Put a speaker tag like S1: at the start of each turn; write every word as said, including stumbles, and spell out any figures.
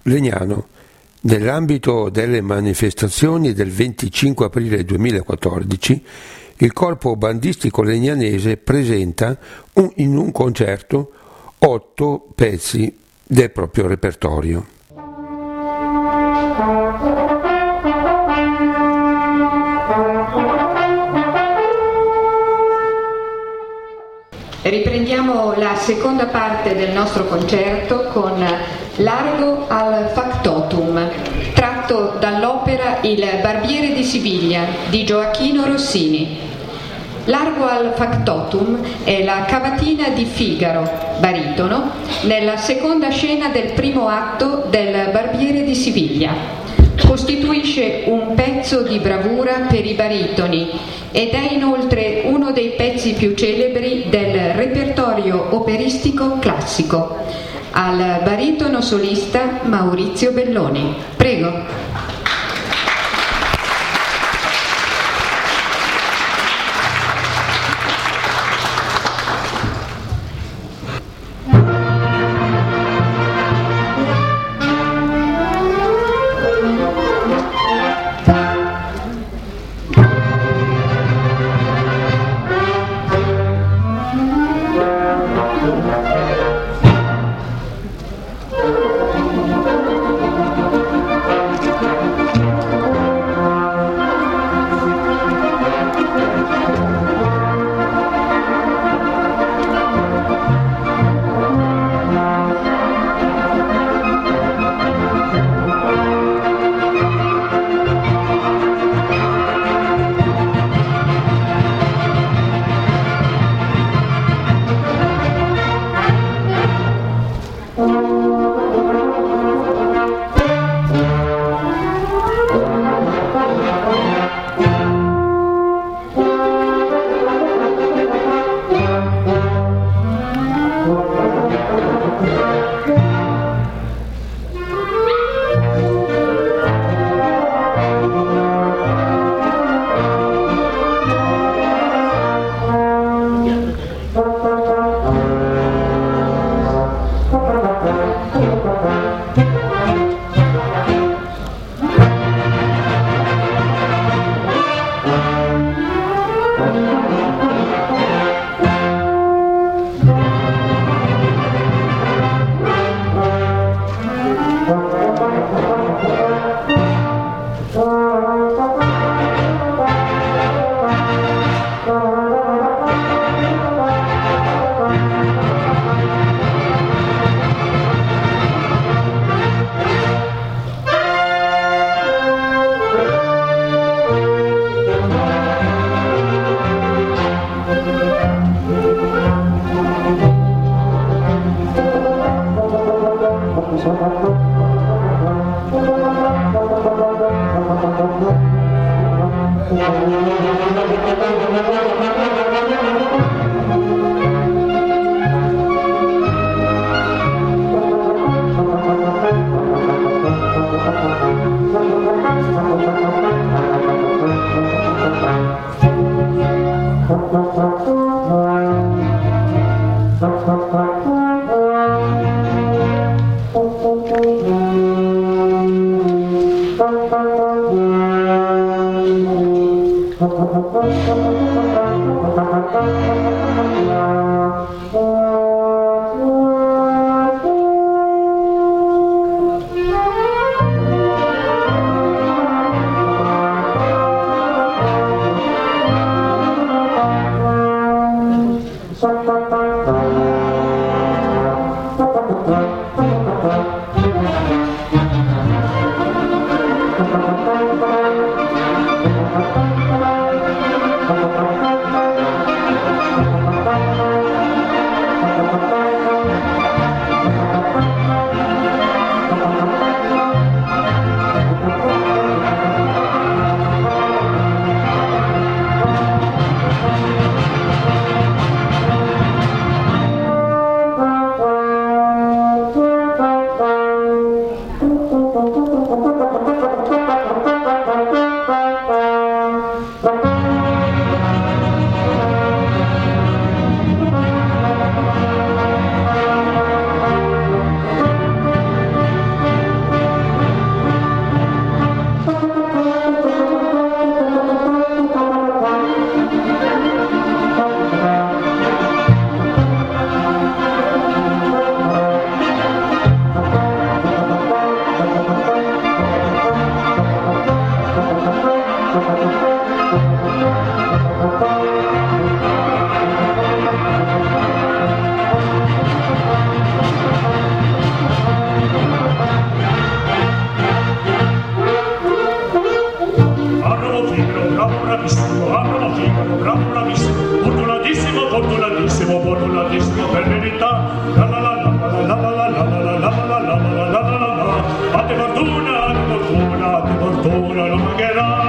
S1: Legnano. Nell'ambito delle manifestazioni del venticinque aprile duemilaquattordici, il corpo bandistico legnanese presenta un, in un concerto otto pezzi del proprio repertorio.
S2: Riprendiamo la seconda parte del nostro concerto con Largo al Factotum, tratto dall'opera Il Barbiere di Siviglia di Gioacchino Rossini. Largo al Factotum è la cavatina di Figaro, baritono, nella seconda scena del primo atto del Barbiere di Siviglia. Costituisce un pezzo di bravura per i baritoni ed è inoltre uno dei pezzi più celebri del repertorio operistico classico. Al baritono solista Maurizio Belloni. Prego.
S3: bravo Figaro, bravo, bravissimo, fortunatissimo, fortunatissimo, fortunatissimo, per verità. La la la la la la la la la la la la la la la la la. Fate fortuna, fate fortuna, fate fortuna, non mancherà.